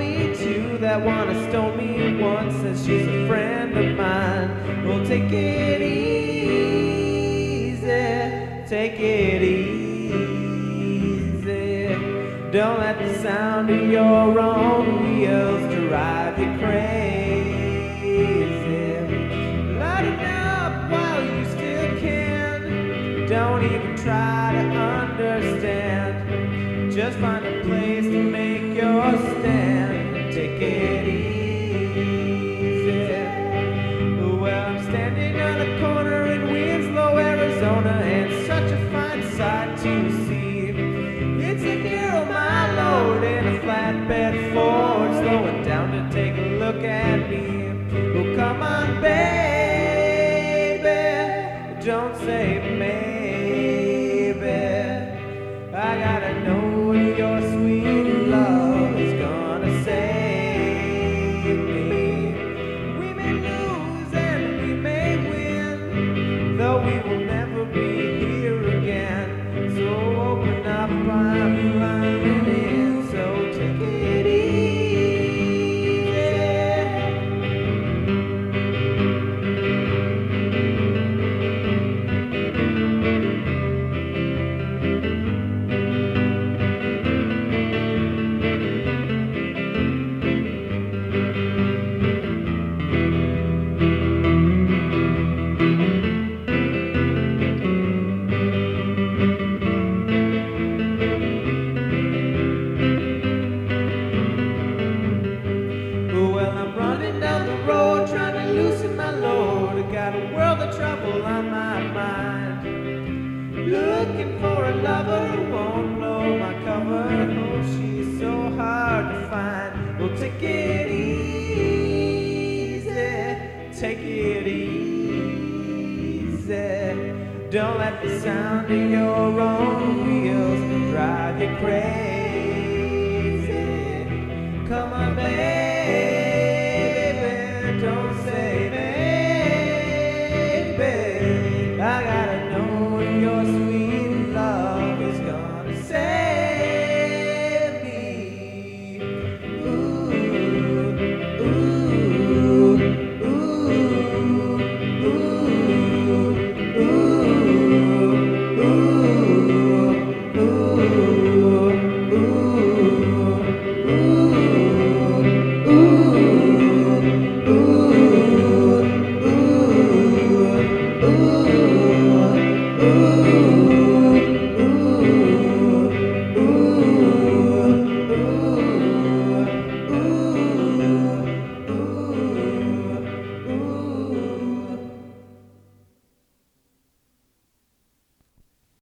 me too, that wanna stone me once, says she's a friend of mine. Well, take it easy, take it easy. Don't let the sound of your own wheels drive you crazy. Light it up while you still can. Don't even try to understand. Just find a place to make your stand and take it easy. Well, I'm standing on a corner in Winslow, Arizona, and such a fine sight to see. It's a girl, my lord, in a flatbed Ford, slowing down to take a look at me. Oh, come on, baby, don't say maybe. I gotta know your sweet love is gonna save me. We may lose and we may win, though we will never be here again. So open up, I'm climbing in, so take it easy. Got a world of trouble on my mind. Looking for a lover who won't blow my cover. Oh, she's so hard to find. Well, take it easy, take it easy. Don't let the sound of your own wheels drive you crazy.